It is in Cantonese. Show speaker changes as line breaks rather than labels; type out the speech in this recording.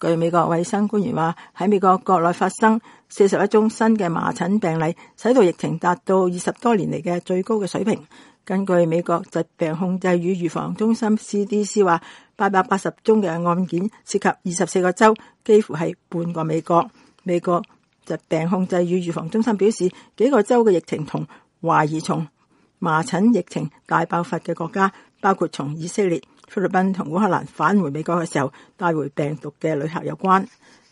據美國衛生官員話，喺美國國內發生41宗新嘅麻疹病例，使到疫情達到20多年嚟嘅最高嘅水平。根據美國疾病控制與預防中心 CDC 話，880宗嘅案件涉及24個州，幾乎係半個美國。美國疾病控制與預防中心表示，幾個州嘅疫情同懷疑從麻疹疫情大爆發嘅國家，包括從以色列、菲律賓同烏克蘭返回美國嘅時候帶回病毒嘅旅客有關。